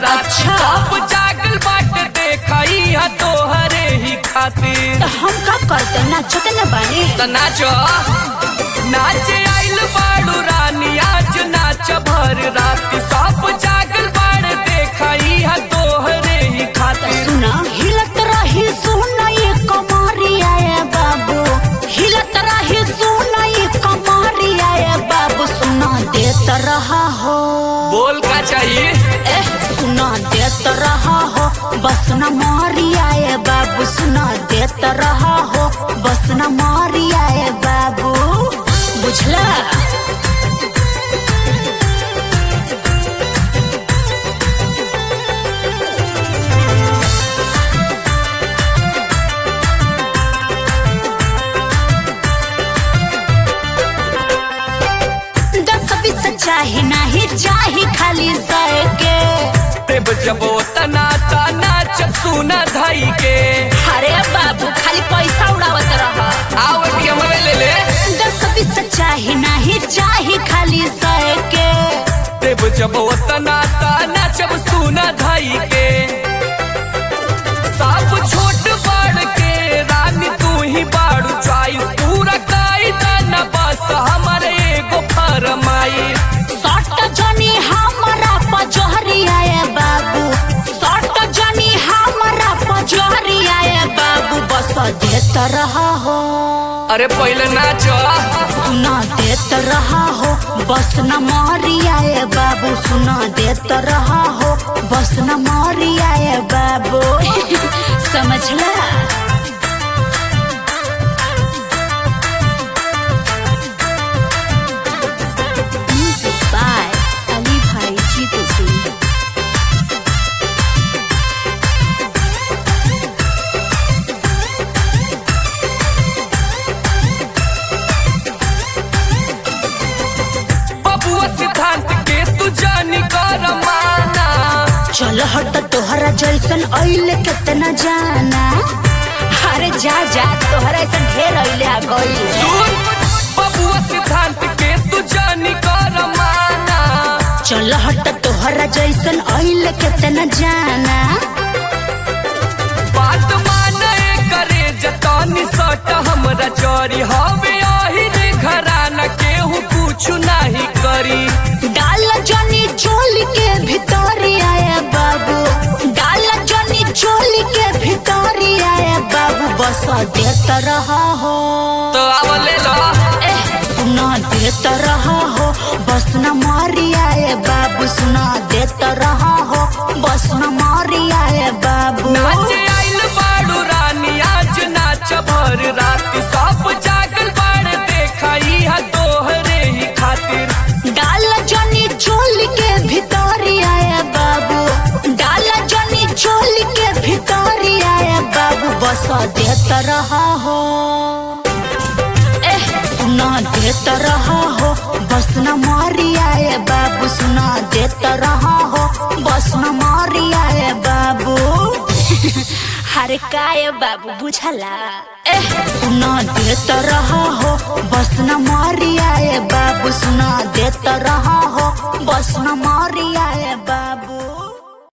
अच्छा सब जागल बाटे देखई है तोहरे ही खातिर। तो हम का करते नाचते न बानी त नाचो नाचे आइल बाड़ू रानी आज नाच भर रात सब जागल बाड़े देखई है तोहरे ही खातिर। सुना हिलत रही सुना ये कमरिया है बाबू, हिलत रही सुना ये कमरिया है बाबू, सुना देत रहा हो। बोल का चाहिए सुना देत रहा हो बस न मारिया है बाबू, सुना देत रहा हो बस न मारिया है बाबू, बुझला। चाही नहीं चाही खाली सह के देव जब तना तना जब सुना धाई के। अरे बाबू खाली पैसा उड़ावत रहा। आओ एटीएम में ले ले। 10-20 चाही नहीं चाही खाली सह के देव जब तना तना जब सुना धाई के। सब छोट बड़ के रानी तू ही बाड़ू चॉइस पूरा कायदा न बस हमारे एगो फरमाई। जनी हमारा पजहरिया है बाबू, सट जनी हमारा पजहरिया है बाबू, बस देत रहा हो। अरे पहले नाचो सुना देत रहा हो बस न मारिया है बाबू, सुना देत रहा हो बस न मारिया है बाबू समझला। चल हट तोहरा जैसन अइले कितना जाना, अरे जा जा तोहरा ऐसा ढेर अइले आ गइल। सुन बबुआ सिद्धांत के तू जानी कर माना। चल हट तोहरा जैसन अइले कितना जाना, बात माने करे जतानी सट हमरा चोरी हवे आही रे घराना केहू कुछ नहीं करी। डाल जनी चोली के भीतरी आया बाबू, डाल जनी चोली के भीतरी आया बाबू, बस देत रहा हो। तो अब ले लो सुना देत रहा हो बस न मारिया है बाबू, सुना देत रहा हो बस न मारिया है बाबू। नाचे आइल बाड़ू रानी आज नाच भर रात सब जागल बाड़े देखई है तोहरे ही खातिर। डाल जनी चोली के भीतरी आया बाबू, डाल जनी चोली के भीतरी आया बाबू, बस देत रहा हो। सुना देत रहा हो बस न मारिया है बाबू, सुना देत रहा हो बस न मारिया है बाबू हरे काय बाबू बुझला। सुना देत रहा हो बस न मारिया है बाबू, सुना देत रहा हो बस न मारिया है बाबू।